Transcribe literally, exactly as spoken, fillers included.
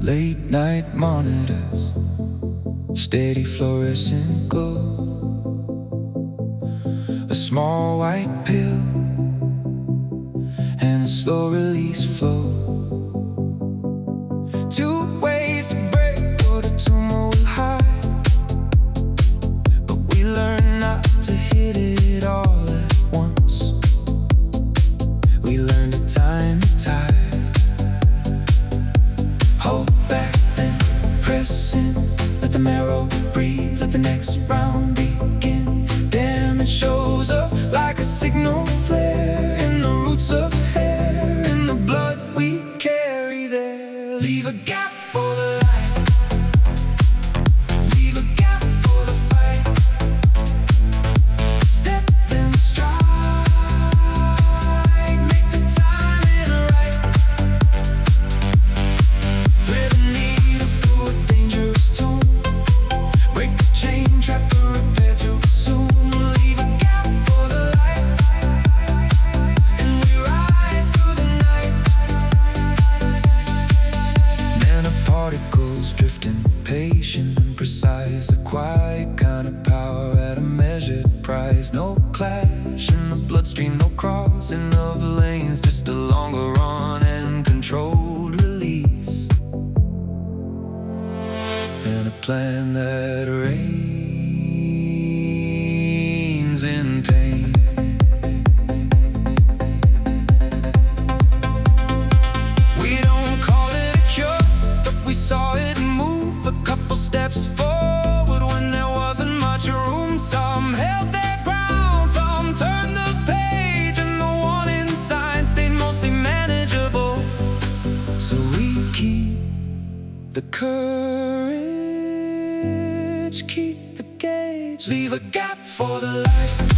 Late night monitors, steady fluorescent glow, a small white pill and a slow release flow. Two ways to break what a tumor will hide, but we learn not to hit it all at once. We learn to time the tide, hold back then press in, let the marrow breathe, let the next round begin. Damage shows up like a signal flare in the roots of hair, in the blood we carry there. Leave a gap for the light, leave a gap for the fight. Step then strike, make the timing right. Thread a needle through a dangerous tune, break the chain, trap the repair too soon. Leave a gap for the light, and we rise through the night. Nanoparticles drifting, patient and precise, a quiet kind of power at a measured price. No clash in the bloodstream, no crossing of lanes, just a longer run and controlled release, and a plan that reigns in pain. We don't call it a cure, but we saw it move a couple steps forward when there wasn't much room. Some held their ground, some turned the page, and the warning signs stayed mostly manageable. So we keep the courage, keep the gauge, leave a gap for the light.